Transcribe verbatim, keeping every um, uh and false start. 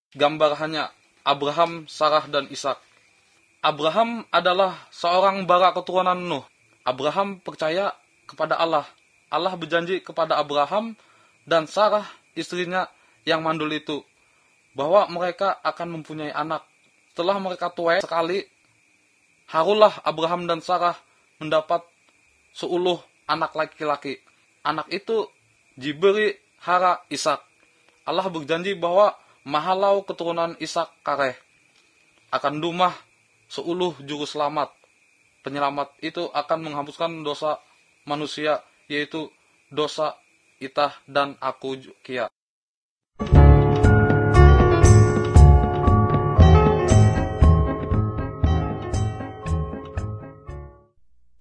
gambarannya Abraham, Sarah, dan Ishak. Abraham adalah seorang bara keturunan Nuh. Abraham percaya kepada Allah. Allah berjanji kepada Abraham dan Sarah, istrinya yang mandul itu, bahwa mereka akan mempunyai anak. Setelah mereka tua sekali, harulah Abraham dan Sarah mendapat seuluh anak laki-laki. Anak itu diberi hara Ishak. Allah berjanji bahwa mahalau keturunan Ishak kareh akan dumah seuluh juru selamat. Penyelamat itu akan menghapuskan dosa manusia, yaitu dosa itah dan aku kia.